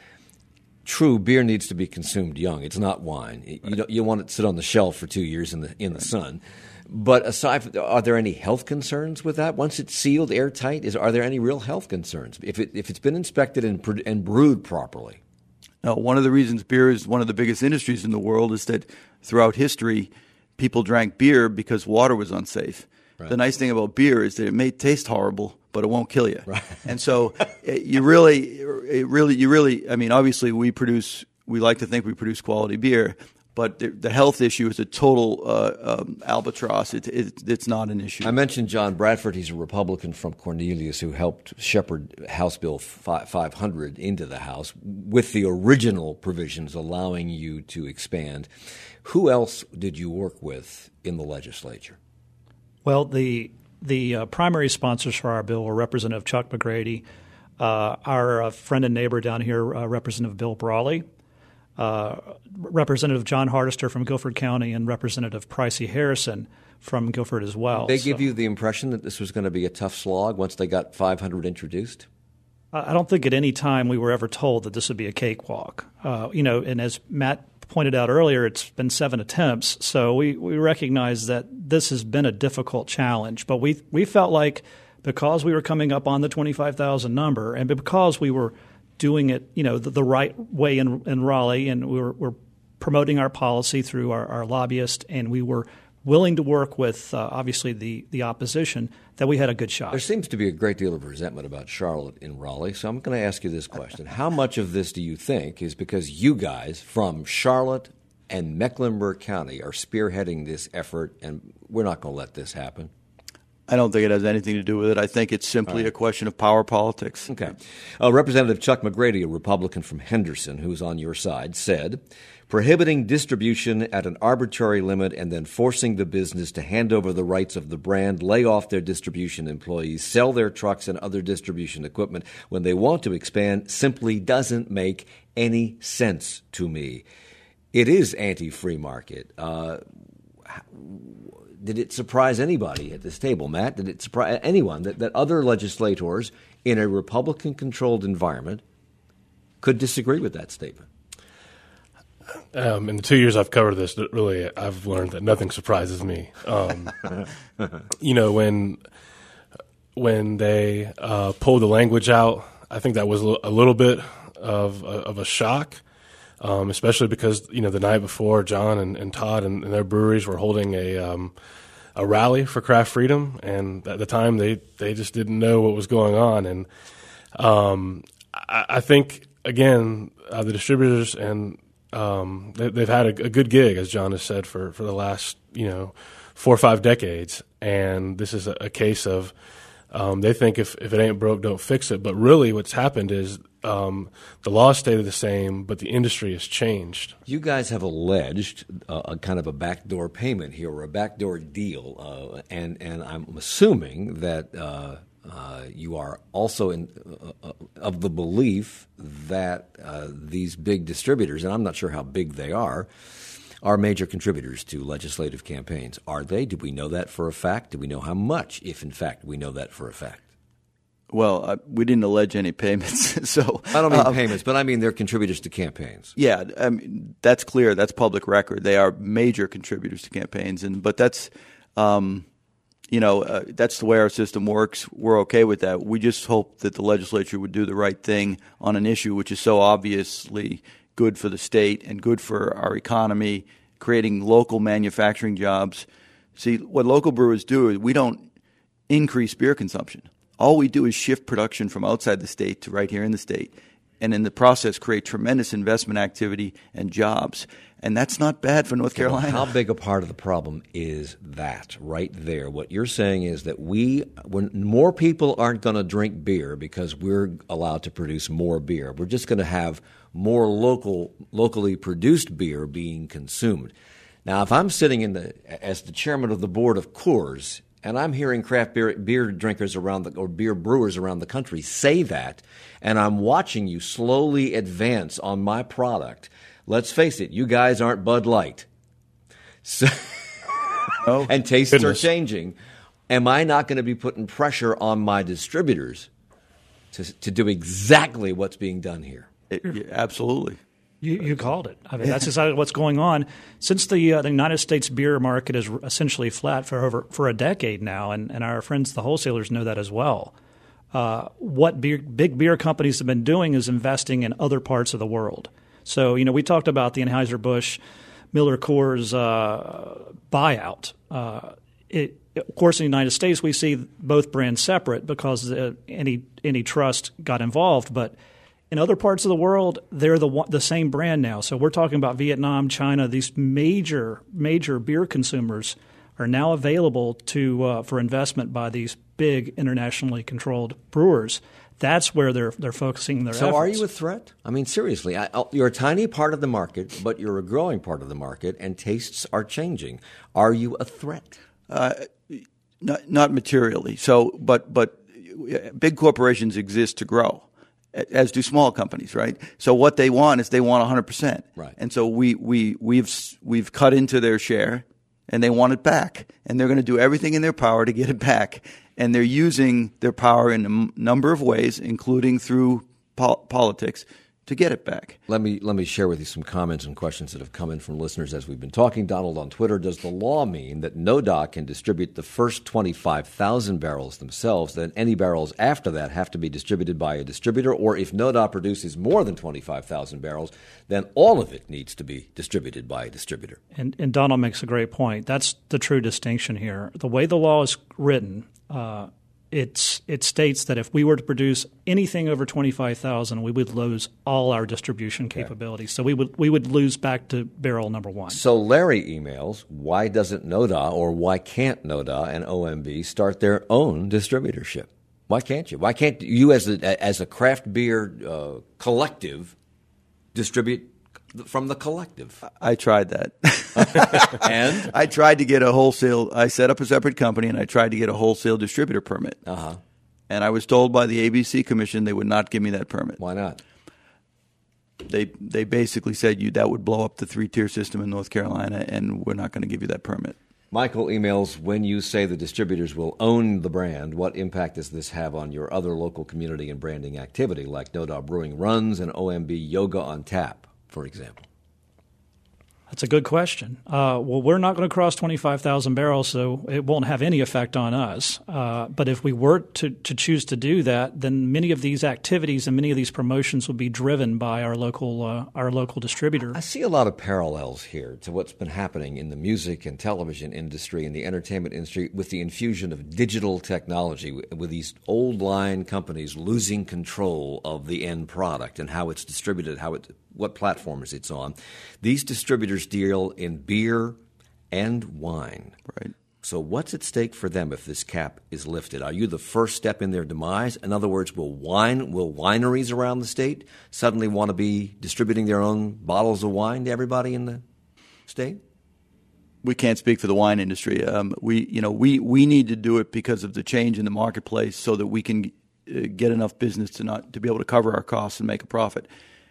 true, beer needs to be consumed young. It's not wine. You Right. don't, you want it to sit on the shelf for two years in the in the sun. But aside from, are there any health concerns with that? Once it's sealed airtight, is are there any real health concerns if it if it's been inspected and pro- and brewed properly? No, one of the reasons beer is one of the biggest industries in the world is that throughout history, people drank beer because water was unsafe. Right. The nice thing about beer is that it may taste horrible, but it won't kill you. Right. And so it, you really, it really, you really, I mean, obviously we produce, we like to think we produce quality beer, but the, the health issue is a total uh, um, albatross. It, it, it's not an issue. I mentioned John Bradford. He's a Republican from Cornelius who helped shepherd House Bill five hundred into the House with the original provisions allowing you to expand. Who else did you work with in the legislature? Well, the the uh, primary sponsors for our bill were Representative Chuck McGrady, uh, our uh, friend and neighbor down here, uh, Representative Bill Brawley, uh, Representative John Hardister from Guilford County, and Representative Pricey Harrison from Guilford as well. Did they So, give you the impression that this was going to be a tough slog once they got five hundred introduced? I I don't think at any time we were ever told that this would be a cakewalk. Uh, you know, and as Matt pointed out earlier, it's been seven attempts, so we, we recognize that this has been a difficult challenge. But we we felt like because we were coming up on the twenty-five thousand number, and because we were doing it, you know, the, the right way in, in Raleigh, and we were, we're promoting our policy through our, our lobbyist, and we were willing to work with, uh, obviously, the, the opposition, that we had a good shot. There seems to be a great deal of resentment about Charlotte in Raleigh, so I'm going to ask you this question. How much of this do you think is because you guys from Charlotte and Mecklenburg County are spearheading this effort, and we're not going to let this happen? I don't think it has anything to do with it. I think it's simply right. a question of power politics. Okay. Uh, Representative Chuck McGrady, a Republican from Henderson, who's on your side, said, prohibiting distribution at an arbitrary limit and then forcing the business to hand over the rights of the brand, lay off their distribution employees, sell their trucks and other distribution equipment when they want to expand simply doesn't make any sense to me. It is anti-free market. Uh, did it surprise anybody at this table, Matt? Did it surprise anyone that, that other legislators in a Republican-controlled environment could disagree with that statement? Um, in the two years I've covered this, really, I've learned that nothing surprises me. Um, you know, when when they uh, pulled the language out, I think that was a little bit of of a shock, um, especially because you know the night before, John and, and Todd and, and their breweries were holding a um, a rally for craft freedom, and at the time they, they just didn't know what was going on. And um, I, I think, again, uh, the distributors and um, they, they've had a, a good gig, as John has said, for, for the last, you know, four or five decades. And this is a, a case of um, they think if, if it ain't broke, don't fix it. But really what's happened is um, the law stayed the same, but the industry has changed. You guys have alleged uh, a kind of a backdoor payment here, or a backdoor deal, uh, and, and I'm assuming that uh, uh, you are also in, uh, of the belief that uh, these big distributors, and I'm not sure how big they are, are major contributors to legislative campaigns. Are they? Do we know that for a fact? Do we know how much, if in fact we know that for a fact? Well, uh, we didn't allege any payments. so I don't mean uh, payments, but I mean they're contributors to campaigns. Yeah, I mean, that's clear. That's public record. They are major contributors to campaigns, and but that's, um, you know, uh, that's the way our system works. We're okay with that. We just hope that the legislature would do the right thing on an issue which is so obviously good for the state and good for our economy, creating local manufacturing jobs. See, what local brewers do is we don't increase beer consumption. All we do is shift production from outside the state to right here in the state, and in the process create tremendous investment activity and jobs. And that's not bad for North Carolina. How big a part of the problem is that right there? What you're saying is that we, when more people aren't going to drink beer because we're allowed to produce more beer, we're just going to have more local, locally produced beer being consumed. Now, if I'm sitting in the as the chairman of the board of Coors, and I'm hearing craft beer, beer drinkers around the, or beer brewers around the country say that, and I'm watching you slowly advance on my product. Let's face it, you guys aren't Bud Light. So, oh, and tastes goodness. are changing. Am I not going to be putting pressure on my distributors to, to do exactly what's being done here? It, yeah, absolutely. You, you called it. I mean, that's exactly what's going on. Since the uh, the United States beer market is essentially flat for over for a decade now, and, and our friends the wholesalers know that as well. Uh, what beer, big beer companies have been doing is investing in other parts of the world. So, you know, we talked about the Anheuser-Busch, Miller Coors uh, buyout. Uh, it, of course, in the United States, we see both brands separate because uh, any any trust got involved, but in other parts of the world, they're the the same brand now. So we're talking about Vietnam, China. These major major beer consumers are now available to uh, for investment by these big internationally controlled brewers. That's where they're they're focusing their so efforts. So are you a threat? I mean, seriously, I, you're a tiny part of the market, but you're a growing part of the market, and tastes are changing. Are you a threat? Uh, not not materially. So, but but big corporations exist to grow, as do small companies, right? So what they want is they want one hundred percent. Right. And so we, we, we've, we've cut into their share, and they want it back. And they're going to do everything in their power to get it back. And they're using their power in a m- number of ways, including through pol- politics, to get it back. Let me let me share with you some comments and questions that have come in from listeners as we've been talking. Donald on Twitter, does the law mean that N O D A can distribute the first twenty-five thousand barrels themselves, then any barrels after that have to be distributed by a distributor? Or if N O D A produces more than twenty-five thousand barrels, then all of it needs to be distributed by a distributor? And, and Donald makes a great point. That's the true distinction here. The way the law is written, uh, It's, it states that if we were to produce anything over twenty-five thousand, we would lose all our distribution capabilities. So we would we would lose back to barrel number one. So Larry emails, why doesn't N O D A or why can't N O D A and O M B start their own distributorship? Why can't you? Why can't you as a, as a craft beer uh, collective distribute from the collective? I tried that. And? I tried to get a wholesale – I set up a separate company, and I tried to get a wholesale distributor permit. Uh-huh. And I was told by the A B C Commission they would not give me that permit. Why not? They they basically said you that would blow up the three-tier system in North Carolina, and we're not going to give you that permit. Michael emails, when you say the distributors will own the brand, what impact does this have on your other local community and branding activity, like N O D A Brewing Runs and O M B Yoga on Tap, for example? That's a good question. Uh, well, we're not going to cross twenty-five thousand barrels, so it won't have any effect on us. Uh, but if we were to, to choose to do that, then many of these activities and many of these promotions will be driven by our local uh, our local distributor. I see a lot of parallels here to what's been happening in the music and television industry and the entertainment industry with the infusion of digital technology, with these old line companies losing control of the end product and how it's distributed, how it what platforms it's on. These distributors deal in beer and wine. Right. So what's at stake for them if this cap is lifted? Are you the first step in their demise? In other words, will wine will wineries around the state suddenly want to be distributing their own bottles of wine to everybody in the state? We can't speak for the wine industry. Um, we, you know, we, we need to do it because of the change in the marketplace, so that we can uh, get enough business to not to be able to cover our costs and make a profit.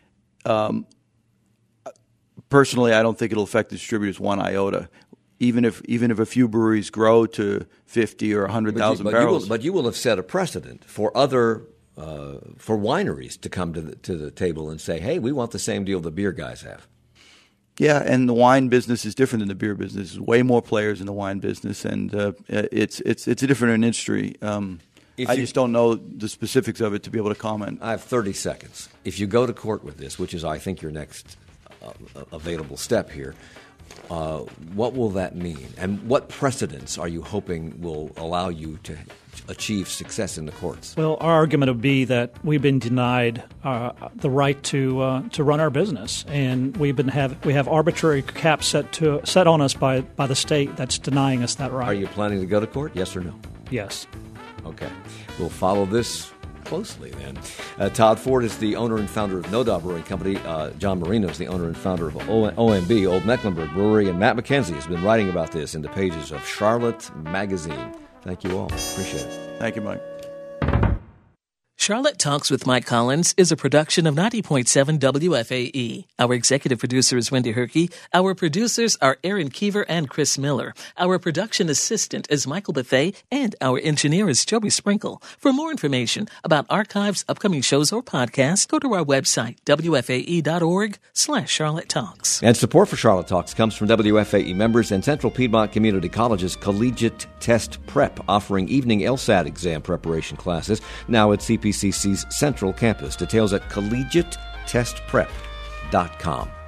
Um, personally, I don't think it'll affect the distributors one iota. Even if even if a few breweries grow to fifty or a hundred thousand barrels, you will, but you will have set a precedent for other uh, for wineries to come to the, to the table and say, "Hey, we want the same deal the beer guys have." Yeah, and the wine business is different than the beer business. There's way more players in the wine business, and uh, it's it's it's a different industry. Um, If I you, just don't know the specifics of it to be able to comment. I have thirty seconds. If you go to court with this, which is, I think, your next uh, available step here, uh, what will that mean? And what precedents are you hoping will allow you to achieve success in the courts? Well, our argument would be that we've been denied uh, the right to uh, to run our business, and we've been have we have arbitrary caps set to set on us by by the state that's denying us that right. Are you planning to go to court? Yes or no? Yes. Okay. We'll follow this closely then. Uh, Todd Ford is the owner and founder of No Doubt Brewing Company. Uh, John Marino is the owner and founder of O M B, Old Mecklenburg Brewery. And Matt McKenzie has been writing about this in the pages of Charlotte Magazine. Thank you all. Appreciate it. Thank you, Mike. Charlotte Talks with Mike Collins is a production of ninety point seven W F A E. Our executive producer is Wendy Herkey. Our producers are Aaron Keever and Chris Miller. Our production assistant is Michael Buffet, and our engineer is Joby Sprinkle. For more information about archives, upcoming shows, or podcasts, go to our website, W F A E dot org slash Charlotte Talks. And support for Charlotte Talks comes from W F A E members and Central Piedmont Community College's Collegiate Test Prep, offering evening LSAT exam preparation classes now at C P C C's Central Campus. Details at collegiate test prep dot com.